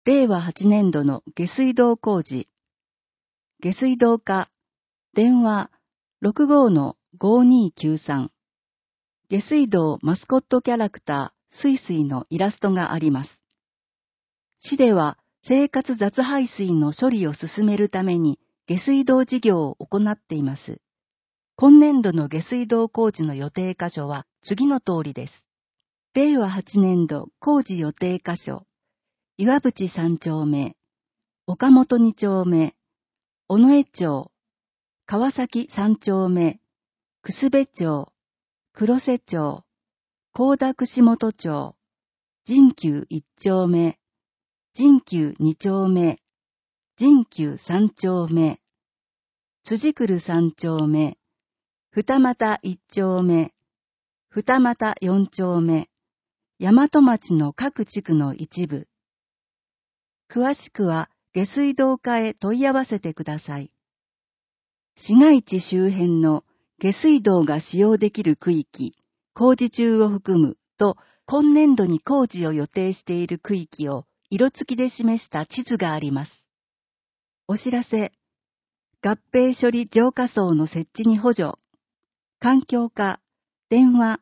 令和8年度の下水道工事。下水道課、電話 65-5293。下水道マスコットキャラクター、すいすいのイラストがあります。市では生活雑排水の処理を進めるために下水道事業を行っています。今年度の下水道工事の予定箇所は次の通りです。令和8年度工事予定箇所、岩淵3丁目、岡本2丁目、尾上町、川崎3丁目、楠部町、黒瀬町、高田串本町、神久1丁目、神久2丁目、神久3丁目、辻来3丁目、二俣1丁目、二俣4丁目、大和町の各地区の一部。詳しくは下水道課へ問い合わせてください。市街地周辺の下水道が使用できる区域、工事中を含むと、今年度に工事を予定している区域を色付きで示した地図があります。お知らせ、合併処理浄化槽の設置に補助。環境課、電話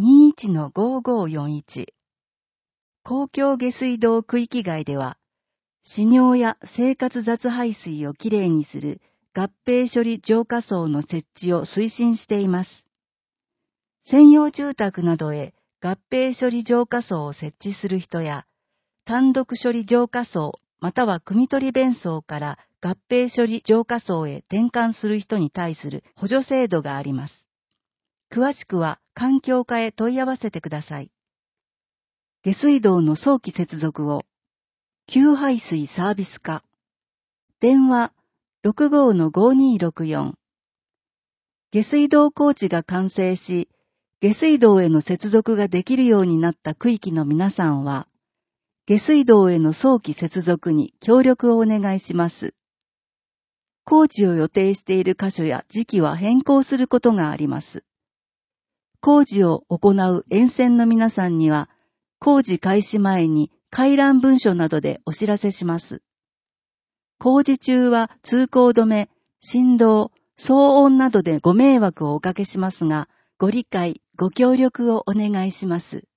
21-5541。公共下水道区域外では、市尿や生活雑排水をきれいにする合併処理浄化槽の設置を推進しています。専用住宅などへ合併処理浄化槽を設置する人や、単独処理浄化槽または汲み取り弁槽から合併処理浄化槽へ転換する人に対する補助制度があります。詳しくは環境課へ問い合わせてください。下水道の早期接続を、給排水サービス課、電話 65-5264。下水道工事が完成し、下水道への接続ができるようになった区域の皆さんは、下水道への早期接続に協力をお願いします。工事を予定している箇所や時期は変更することがあります。工事を行う沿線の皆さんには、工事開始前に回覧文書などでお知らせします。工事中は通行止め、振動、騒音などでご迷惑をおかけしますが、ご理解、ご協力をお願いします。